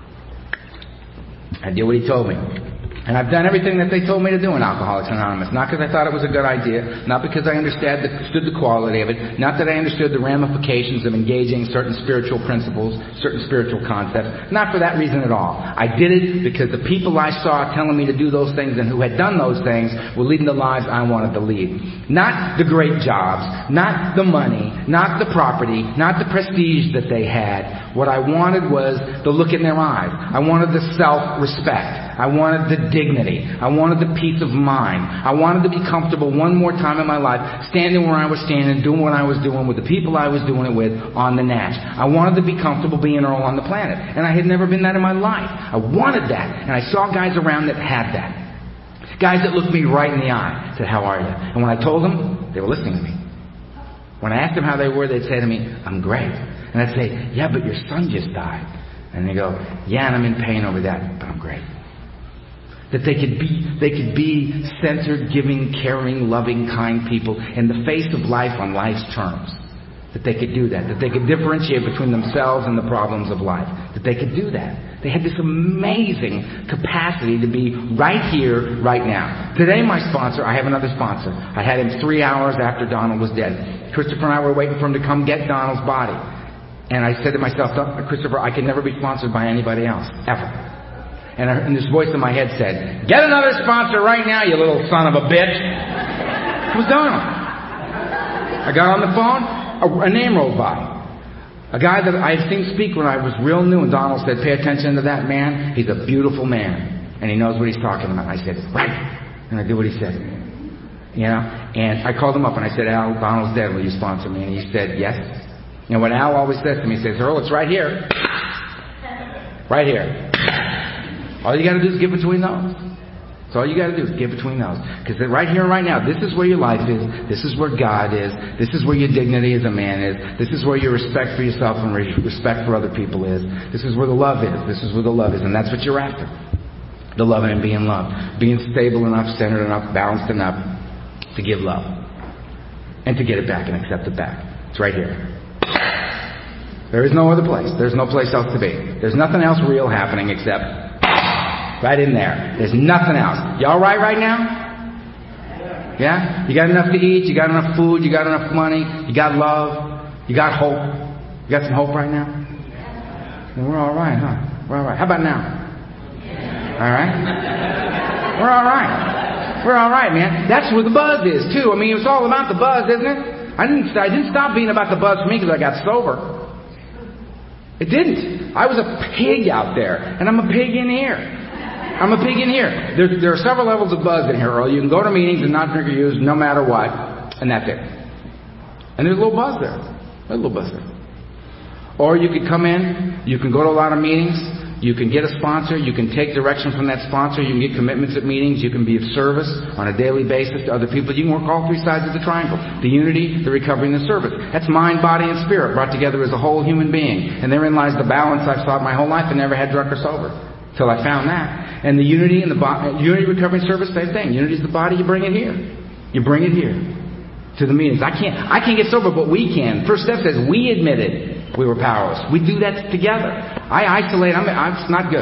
I did what he told me. And I've done everything that they told me to do in Alcoholics Anonymous. Not because I thought it was a good idea. Not because I understood the, understood the quality of it. Not that I understood the ramifications of engaging certain spiritual principles, certain spiritual concepts. Not for that reason at all. I did it because the people I saw telling me to do those things and who had done those things were leading the lives I wanted to lead. Not the great jobs. Not the money. Not the property. Not the prestige that they had. What I wanted was the look in their eyes. I wanted the self-respect. I wanted the dignity. I wanted the peace of mind. I wanted to be comfortable one more time in my life, standing where I was standing, doing what I was doing with the people I was doing it with on the Natch. I wanted to be comfortable being Earl on the planet. And I had never been that in my life. I wanted that. And I saw guys around that had that. Guys that looked me right in the eye, said, how are you? And when I told them, they were listening to me. When I asked them how they were, they'd say to me, I'm great. And I'd say, yeah, but your son just died. And they go, yeah, and I'm in pain over that, but I'm great. That they could be, they could be centered, giving, caring, loving, kind people in the face of life on life's terms. That they could do that. That they could differentiate between themselves and the problems of life. That they could do that. They had this amazing capacity to be right here, right now. Today, my sponsor, I have another sponsor. I had him three hours after Donald was dead. Christopher and I were waiting for him to come get Donald's body. And I said to myself, Christopher, I can never be sponsored by anybody else, ever. And, I, and this voice in my head said, get another sponsor right now, you little son of a bitch. I was done. I got on the phone, a, a name rolled by. A guy that I had seen speak when I was real new, and Donald said, pay attention to that man. He's a beautiful man, and he knows what he's talking about. I said, right. And I did what he said. You know? And I called him up, and I said, Al, Donald's dead. Will you sponsor me? And he said, yes. And what Al always says to me, he says, Earl, it's right here. Right here. All you got to do is get between those. That's all you got to do is get between those. Because right here and right now, this is where your life is. This is where God is. This is where your dignity as a man is. This is where your respect for yourself and respect for other people is. This is where the love is. This is where the love is. And that's what you're after. The loving and being loved. Being stable enough, centered enough, balanced enough to give love. And to get it back and accept it back. It's right here. There is no other place. There's no place else to be. There's nothing else real happening except right in there. There's nothing else. Y'all right right now? Yeah? You got enough to eat? You got enough food? You got enough money? You got love? You got hope? You got some hope right now? Well, we're all right, huh? We're all right. How about now? All right? We're all right. We're all right, man. That's where the buzz is, too. I mean, it's all about the buzz, isn't it? I didn't, I didn't stop being about the buzz for me because I got sober. It didn't. I was a pig out there, and I'm a pig in here. I'm a pig in here. There, there are several levels of buzz in here, Earl. You can go to meetings and not drink or use no matter what, and that's it. And there's a little buzz there. There's a little buzz there. Or you could come in, you can go to a lot of meetings, you can get a sponsor, you can take direction from that sponsor, you can get commitments at meetings, you can be of service on a daily basis to other people. You can work all three sides of the triangle. The unity, the recovery, and the service. That's mind, body, and spirit brought together as a whole human being. And therein lies the balance I've sought my whole life and never had drunk or sober. Till I found that. And the unity and the bo- unity, recovery, and service, same thing. Unity is the body, you bring it here. You bring it here. To the meetings. I can't, I can't get sober, but we can. First step says we admitted we were powerless. We do that together. I isolate. I'm, I'm, it's not good.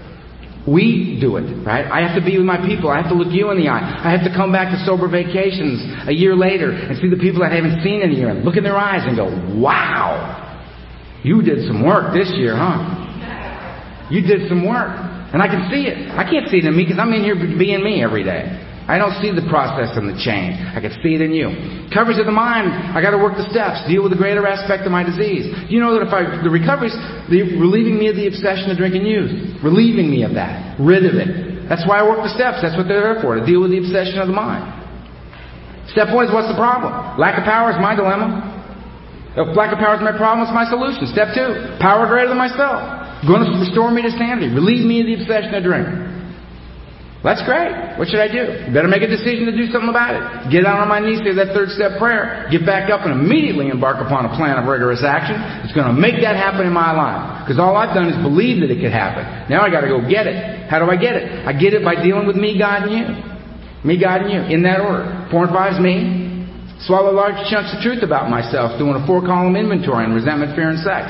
We do it, right? I have to be with my people. I have to look you in the eye. I have to come back to sober vacations a year later and see the people I haven't seen in a year and look in their eyes and go, wow, you did some work this year, huh? You did some work. And I can see it. I can't see it in me because I'm in here being me every day. I don't see the process and the change. I can see it in you. Coverage of the mind. I got to work the steps. Deal with the greater aspect of my disease. You know that if I, the recovery's the, relieving me of the obsession of drink and use. Relieving me of that. Rid of it. That's why I work the steps. That's what they're there for. To deal with the obsession of the mind. Step one is what's the problem? Lack of power is my dilemma. If lack of power is my problem, it's my solution. Step two. Power greater than myself. Going to restore me to sanity. Relieve me of the obsession of drink. That's great. What should I do? Better make a decision to do something about it. Get down on my knees, say that third step prayer. Get back up and immediately embark upon a plan of rigorous action. It's going to make that happen in my life. Because all I've done is believe that it could happen. Now I got to go get it. How do I get it? I get it by dealing with me, God, and you. Me, God, and you. In that order. Four and five is me. Swallow large chunks of truth about myself, doing a four-column inventory on resentment, fear, and sex.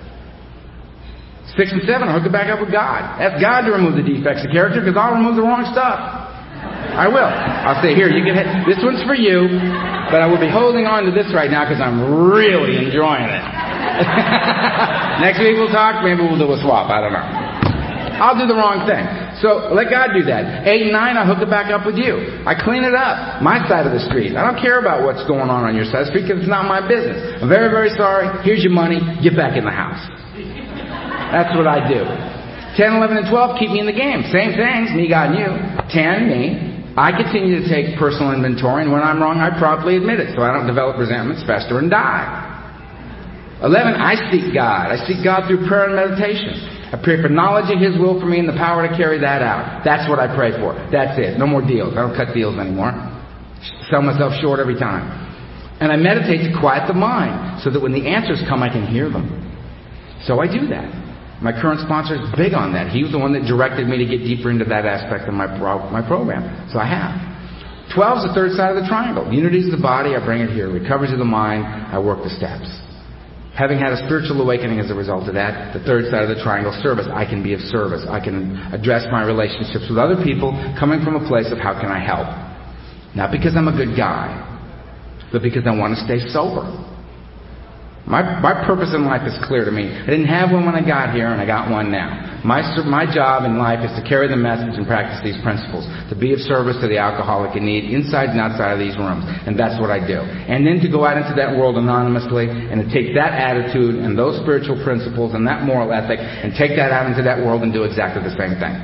Six and seven, hook it back up with God. Ask God to remove the defects of character because I'll remove the wrong stuff. I will. I'll say, here, you can hit, this one's for you, but I will be holding on to this right now because I'm really enjoying it. Next week we'll talk, maybe we'll do a swap, I don't know. I'll do the wrong thing. So let God do that. Eight and nine, I hook it back up with you. I clean it up. My side of the street. I don't care about what's going on on your side of the street because it's not my business. I'm very, very sorry. Here's your money. Get back in the house. That's what I do. ten, eleven, and twelve keep me in the game. Same things, me, God, and you. ten, me. I continue to take personal inventory, and when I'm wrong, I promptly admit it, so I don't develop resentments, fester, and die. eleven, I seek God. I seek God through prayer and meditation. I pray for knowledge of His will for me and the power to carry that out. That's what I pray for. That's it. No more deals. I don't cut deals anymore. Sell myself short every time. And I meditate to quiet the mind, so that when the answers come, I can hear them. So I do that. My current sponsor is big on that. He was the one that directed me to get deeper into that aspect of my pro- my program. So I have. twelve is the third side of the triangle. Unity is the body. I bring it here. Recovery is the mind. I work the steps. Having had a spiritual awakening as a result of that, the third side of the triangle, service. I can be of service. I can address my relationships with other people coming from a place of how can I help. Not because I'm a good guy, but because I want to stay sober. My, my purpose in life is clear to me. I didn't have one when I got here, and I got one now. My, my job in life is to carry the message and practice these principles, to be of service to the alcoholic in need inside and outside of these rooms. And that's what I do. And then to go out into that world anonymously and to take that attitude and those spiritual principles and that moral ethic and take that out into that world and do exactly the same thing.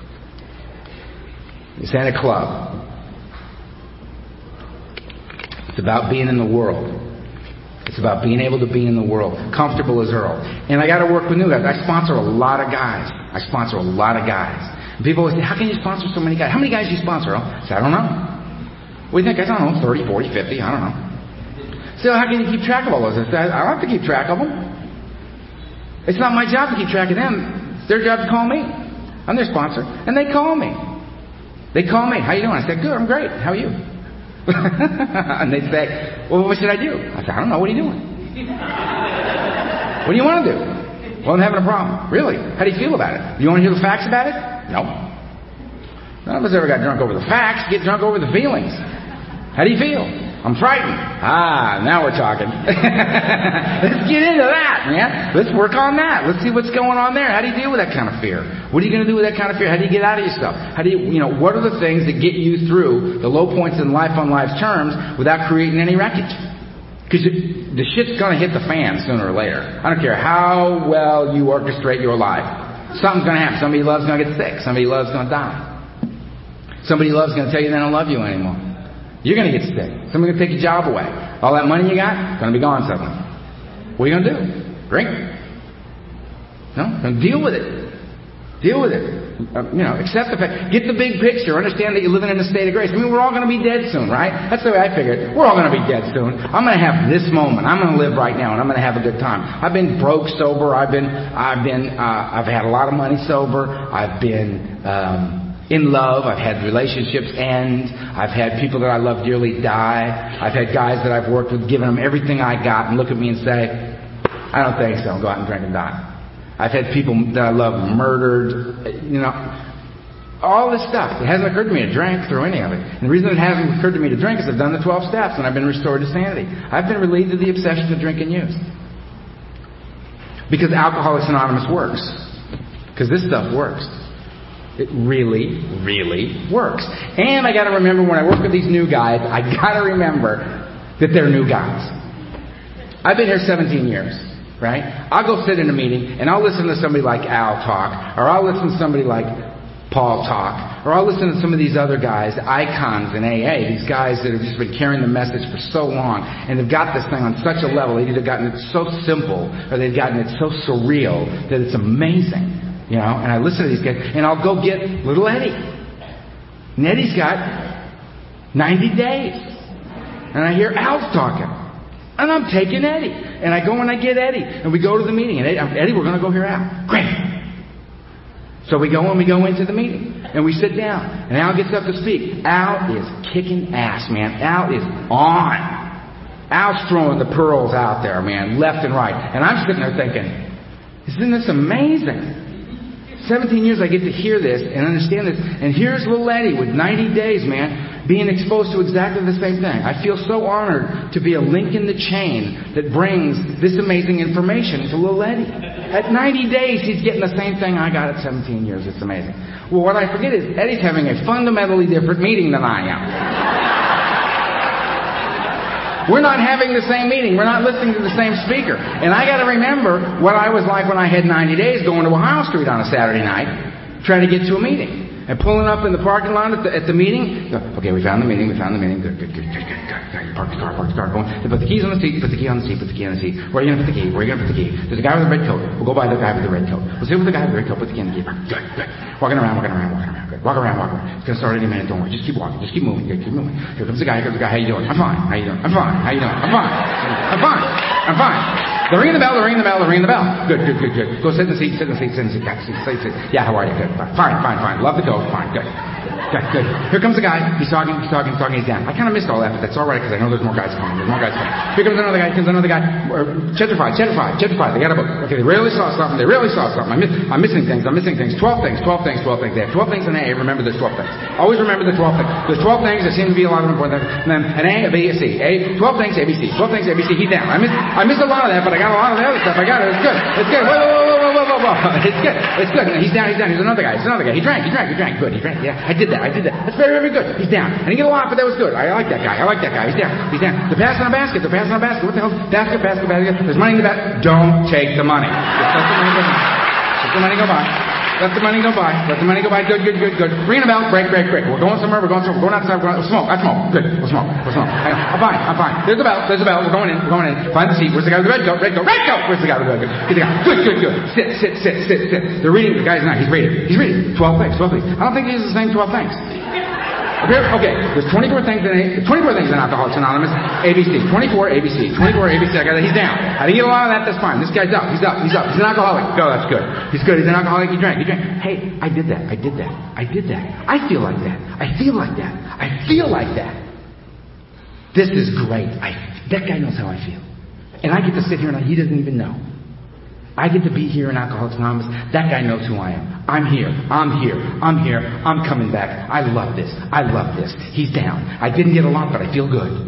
It's in a club. It's about being in the world. It's about being able to be in the world. Comfortable as Earl. And I got to work with new guys. I sponsor a lot of guys. I sponsor a lot of guys. And people always say, how can you sponsor so many guys? How many guys do you sponsor, Earl? I say, I don't know. What do you think? I don't know, thirty, forty, fifty. I don't know. So how can you keep track of all those? I say, I don't have to keep track of them. It's not my job to keep track of them. It's their job to call me. I'm their sponsor. And they call me. They call me. How you doing? I say, good, I'm great. How are you? And they'd say, well, what should I do? I said, I don't know. What are you doing? What do you want to do? Well, I'm having a problem. Really? How do you feel about it? You want to hear the facts about it? No. None of us ever got drunk over the facts. Get drunk over the feelings. How do you feel? I'm frightened. Ah, now we're talking. Let's get into that, man. Let's work on that. Let's see what's going on there. How do you deal with that kind of fear? What are you going to do with that kind of fear? How do you get out of yourself? How do you, you know, what are the things that get you through the low points in life on life's terms without creating any wreckage? Because the shit's going to hit the fan sooner or later. I don't care how well you orchestrate your life. Something's going to happen. Somebody you love is going to get sick. Somebody you love is going to die. Somebody you love is going to tell you they don't love you anymore. You're going to get sick. Somebody's going to take your job away. All that money you got, going to be gone suddenly. What are you going to do? Drink? No? Deal with it. Deal with it. Uh, you know, accept the fact. Get the big picture. Understand that you're living in a state of grace. I mean, we're all going to be dead soon, right? That's the way I figured. We're all going to be dead soon. I'm going to have this moment. I'm going to live right now, and I'm going to have a good time. I've been broke sober. I've been, I've been, uh, I've had a lot of money sober. I've been, um, in love. I've had relationships end. I've had people that I love dearly die. I've had guys that I've worked with, given them everything I got, and look at me and say, I don't think so. Go out and drink and die. I've had people that I love murdered. You know, all this stuff. It hasn't occurred to me to drink through any of it. And the reason it hasn't occurred to me to drink is I've done the twelve steps and I've been restored to sanity. I've been relieved of the obsession to drink and use. Because Alcoholics Anonymous works. Because this stuff works. It really, really works. And I got to remember when I work with these new guys, I got to remember that they're new guys. I've been here seventeen years, right? I'll go sit in a meeting and I'll listen to somebody like Al talk, or I'll listen to somebody like Paul talk, or I'll listen to some of these other guys, icons in A A, these guys that have just been carrying the message for so long, and they've got this thing on such a level, they've either gotten it so simple, or they've gotten it so surreal that it's amazing. You know, and I listen to these guys, and I'll go get little Eddie. And Eddie's got ninety days. And I hear Al's talking. And I'm taking Eddie. And I go and I get Eddie. And we go to the meeting. And Eddie, Eddie we're going to go hear Al. Great. So we go and we go into the meeting. And we sit down. And Al gets up to speak. Al is kicking ass, man. Al is on. Al's throwing the pearls out there, man, left and right. And I'm sitting there thinking, isn't this amazing? seventeen years I get to hear this and understand this. And here's little Eddie with ninety days, man, being exposed to exactly the same thing. I feel so honored to be a link in the chain that brings this amazing information to little Eddie. At ninety days, he's getting the same thing I got at seventeen years. It's amazing. Well, what I forget is Eddie's having a fundamentally different meeting than I am. We're not having the same meeting. We're not listening to the same speaker. And I got to remember what I was like when I had ninety days going to Ohio Street on a Saturday night, trying to get to a meeting. And pulling up in the parking lot at the, at the meeting. Okay, we found the meeting. We found the meeting. Good, good, good, good, good, good. Park the car, park the car. Going. They put the keys on the seat. Put the key on the seat. Put the key on the seat. Where are you going to put the key? Where are you going to put the key? There's a guy with a red coat. We'll go by the guy with the red coat. We'll sit with the guy with the red coat. Put the key in the key. Good, good. Walking around, walking around, walking around. Good. Walk around, walk around. It's going to start any minute. Don't worry. Just keep walking. Just keep moving. Good, keep moving. Here comes the guy. Here comes the guy. How you doing? I'm fine. How you doing? I'm fine. How you doing? I'm fine. I'm fine. I'm fine. They're ringing the bell. They're ringing the bell. They're ringing the bell. Good, good, good, good. Go sit in the seat. Sit in the seat. Sit in the seat. Sit, sit, sit. Yeah, how are you? Good. Fine, fine, fine. Love the coat. Fine. Good. Okay, good. Here comes a guy. He's talking, he's talking, he's talking, he's down. I kind of missed all that, but that's all right because I know there's more guys coming. There's more guys coming. Here comes another guy. Here comes another guy. Gentrified, gentrified, gentrified. They got a book. Okay, they really saw something. They really saw something. I'm, miss, I'm missing things. I'm missing things. Twelve things. Twelve things. Twelve things. They have twelve things in A. Remember, there's twelve things. Always remember the twelve things. There's twelve things. There seem to be a lot of important things. And then an A, a B, a C. A, twelve things, A, B, C. Twelve things, A, B, C. He's down. I missed, I missed a lot of that, but I got a lot of the other stuff. I got it. It's good. It's good. Whoa, whoa, whoa, whoa, whoa, whoa, whoa. It's good. It's good. He's down. He's down. Here's another guy. Here's another guy. He drank. He drank. He drank. Good. He drank. Yeah, I did that. I did that. That's very, very good. He's down. I didn't get a lot, but that was good. I like that guy. I like that guy. He's down. He's down. They're passing a basket. They're passing a basket. What the hell? Basket, basket, basket. There's money in the basket. Don't take the money. Just let the money go by. Let the money go by. Let the money go by. Let the money go by. Good, good, good, good. Ring a bell. Break, break, break. We're going somewhere. We're going somewhere. We're going outside. We're going out. Smoke. I smoke. Good. We'll smoke. We'll smoke. I'm fine. I'm fine. There's a bell. There's a bell. We're going in. We're going in. Find the seat. Where's the guy with the red coat? Red coat. Red coat. Where's the guy with the red coat? Get the guy. Good, good, good. Sit, sit, sit, sit, sit. They're reading. The guy's not. He's reading. He's reading. Twelve things. Twelve things. I don't think these are the same twelve things. Okay, there's twenty-four things in twenty-four things in Alcoholics Anonymous. A B C, twenty-four A B C, twenty-four A B C. I got that. He's down. I didn't get a lot of that. That's fine. This guy's up. He's up. He's up. He's an alcoholic. Go. That's good. He's good. He's an alcoholic. He drank. He drank. Hey, I did that. I did that. I did that. I feel like that. I feel like that. I feel like that. This is great. I. That guy knows how I feel, and I get to sit here and he doesn't even know. I get to be here in Alcoholics Anonymous. That guy knows who I am. I'm here. I'm here. I'm here. I'm coming back. I love this. I love this. He's down. I didn't get a lot, but I feel good.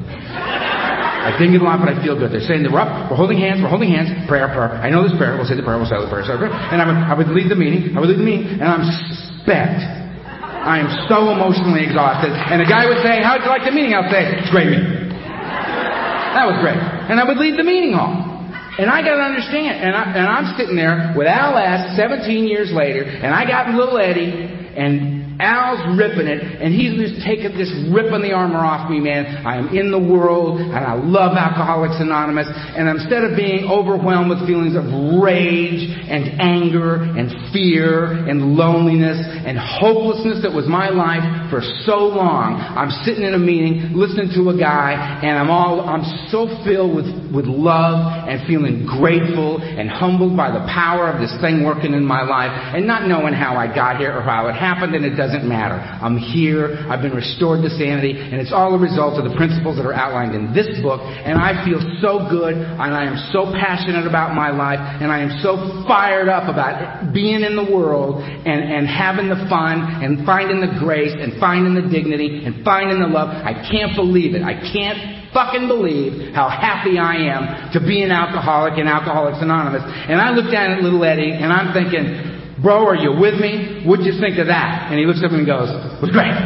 I didn't get a lot, but I feel good. They're saying we're up. We're holding hands. We're holding hands. Prayer, prayer. I know this prayer. We'll say the prayer. We'll say the prayer. Say the prayer. And I would, I would lead the meeting. I would lead the meeting, and I'm spent. I am so emotionally exhausted. And the guy would say, "How'd you like the meeting?" I'll say, "It's a great meeting." That was great. And I would lead the meeting hall. And I got to understand, and, I, and I'm sitting there with Al S. seventeen years later, and I got little Eddie, and Al's ripping it, and he's just taking this, ripping the armor off me, man. I am in the world, and I love Alcoholics Anonymous, and instead of being overwhelmed with feelings of rage and anger and fear and loneliness and hopelessness that was my life for so long, I'm sitting in a meeting, listening to a guy, and I'm all, I'm so filled with, with love and feeling grateful and humbled by the power of this thing working in my life, and not knowing how I got here or how it happened, and it doesn't matter. I'm here. I've been restored to sanity, and it's all a result of the principles that are outlined in this book, and I feel so good, and I am so passionate about my life, and I am so fired up about being in the world and, and having the fun and finding the grace and finding the dignity and finding the love. I can't believe it. I can't fucking believe how happy I am to be an alcoholic in Alcoholics Anonymous. And I look down at little Eddie, and I'm thinking, "Bro, are you with me? What'd you think of that?" And he looks up and goes, "It was great."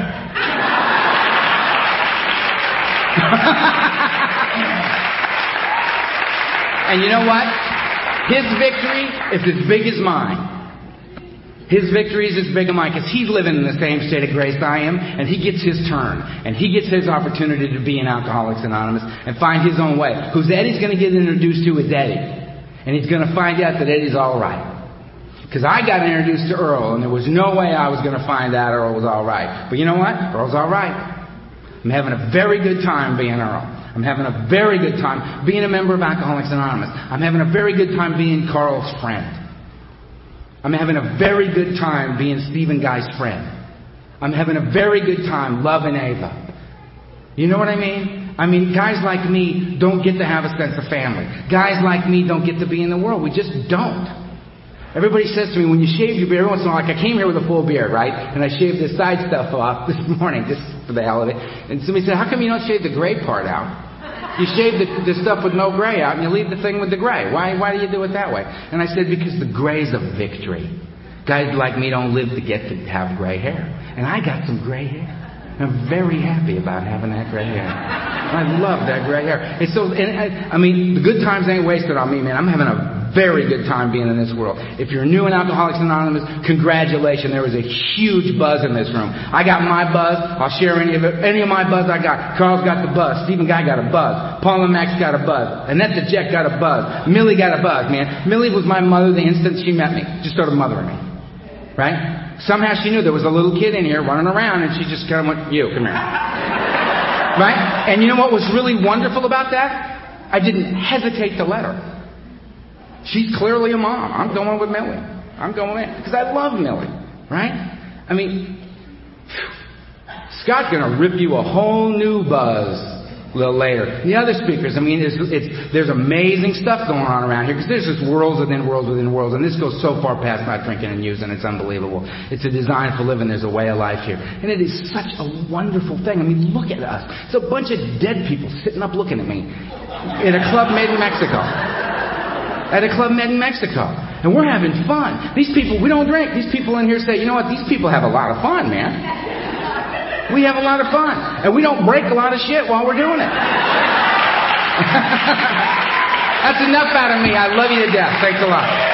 And you know what? His victory is as big as mine. His victory is as big as mine because he's living in the same state of grace I am, and he gets his turn, and he gets his opportunity to be in Alcoholics Anonymous and find his own way. Who's Eddie's going to get introduced to is Eddie, and he's going to find out that Eddie's all right. Because I got introduced to Earl, and there was no way I was going to find out Earl was all right. But you know what? Earl's all right. I'm having a very good time being Earl. I'm having a very good time being a member of Alcoholics Anonymous. I'm having a very good time being Carl's friend. I'm having a very good time being Stephen Guy's friend. I'm having a very good time loving Ava. You know what I mean? I mean, guys like me don't get to have a sense of family. Guys like me don't get to be in the world. We just don't. Everybody says to me, when you shave your beard, every once in a while, like I came here with a full beard, right? And I shaved this side stuff off this morning, just for the hell of it. And somebody said, "How come you don't shave the gray part out? You shave the, the stuff with no gray out, and you leave the thing with the gray. Why, why do you do it that way?" And I said, "Because the gray's a victory. Guys like me don't live to get to have gray hair. And I got some gray hair. I'm very happy about having that gray hair. I love that gray hair. And so, and I, I mean, the good times ain't wasted on me, man. I'm having a very good time being in this world. If you're new in Alcoholics Anonymous, congratulations. There was a huge buzz in this room. I got my buzz. I'll share any of it. Any of my buzz I got. Carl's got the buzz. Stephen Guy got a buzz. Paula Max got a buzz. Annette the Jet got a buzz. Millie got a buzz, man. Millie was my mother the instant she met me. Just started mothering me. Right? Somehow she knew there was a little kid in here running around, and she just kind of went, "You, come here." Right? And you know what was really wonderful about that? I didn't hesitate to let her. She's clearly a mom. I'm going with Millie. I'm going with it. Because I love Millie. Right? I mean, Scott's going to rip you a whole new buzz a little later. The other speakers, I mean, it's, it's, there's amazing stuff going on around here because there's just worlds within worlds within worlds. And this goes so far past not drinking and using. It's unbelievable. It's a design for living. There's a way of life here. And it is such a wonderful thing. I mean, look at us. It's a bunch of dead people sitting up looking at me in a club made in Mexico. At a club made in Mexico. And we're having fun. These people, we don't drink. These people in here say, you know what? These people have a lot of fun, man. We have a lot of fun. And we don't break a lot of shit while we're doing it. That's enough out of me. I love you to death. Thanks a lot.